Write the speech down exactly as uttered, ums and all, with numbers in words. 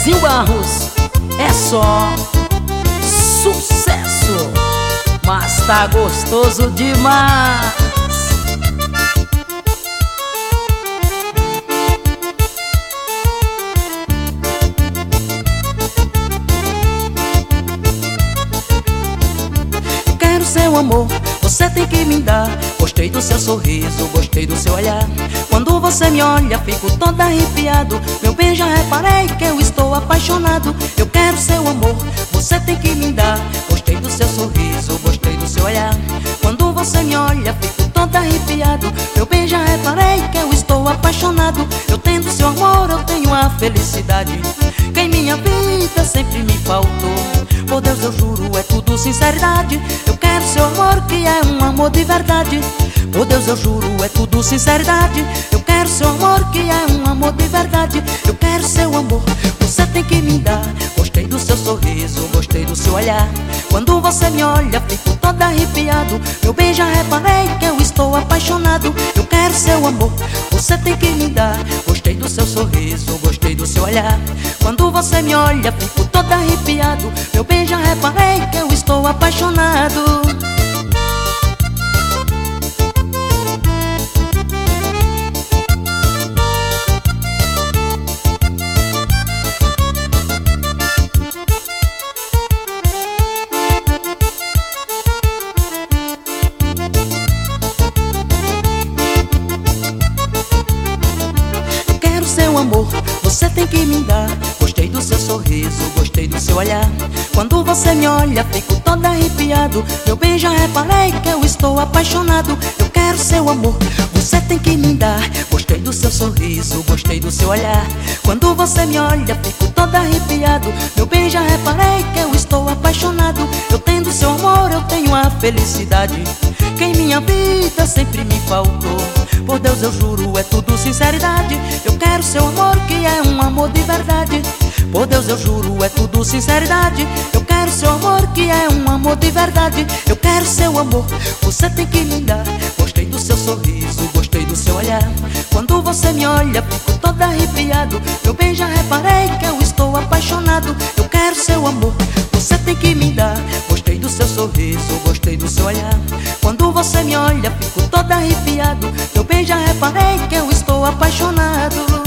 Zezinho Barros, é só sucesso, mas tá gostoso demais. Eu quero seu amor, você tem que me dar. Gostei do seu sorriso, gostei do seu olhar. Quando você me olha, fico todo arrepiado. Meu bem, já reparei que eu estou apaixonado. Eu quero seu amor, você tem que me dar. Gostei do seu sorriso, gostei do seu olhar. Quando você me olha, fico todo arrepiado. Meu bem, já reparei que eu estou apaixonado. Eu tendo seu amor, eu tenho a felicidade que em minha vida sempre me faltou. Por Deus eu juro, é tudo sinceridade. Eu quero seu amor, que é um amor de verdade. Por Deus eu juro, é tudo sinceridade. Eu quero seu amor, que é um amor de verdade. Eu quero seu amor, você tem que me dar. Gostei do seu sorriso, gostei do seu olhar. Quando você me olha, fico todo arrepiado. Meu bem, já reparei que eu estou apaixonado. Eu quero seu amor, você tem que me dar. Gostei do seu sorriso, gostei do seu olhar. Quando você me olha, fico todo arrepiado. Meu bem, já reparei que eu estou apaixonado. Seu amor, você tem que me dar. Gostei do seu sorriso, gostei do seu olhar. Quando você me olha, fico todo arrepiado. Meu bem, já reparei que eu estou apaixonado. Eu quero seu amor, você tem que me dar. Gostei do seu sorriso, gostei do seu olhar. Quando você me olha, fico todo arrepiado. Meu bem, já reparei que eu estou apaixonado. Eu tendo seu amor, eu tenho a felicidade que em minha vida sempre me faltou. Por Deus eu juro, é tudo sinceridade. Eu quero seu amor, que é um amor de verdade. Por Deus eu juro, é tudo sinceridade. Eu quero seu amor, que é um amor de verdade. Eu quero seu amor, você tem que me dar. Gostei do seu sorriso, gostei do seu olhar. Quando você me olha, fico todo arrepiado. Meu bem, já reparei que eu estou apaixonado. Eu quero seu amor, você tem que me dar. Gostei do seu sorriso, gostei do seu olhar. Quando você me olha, fico todo arrepiado. Meu bem, já reparei que eu estou apaixonado.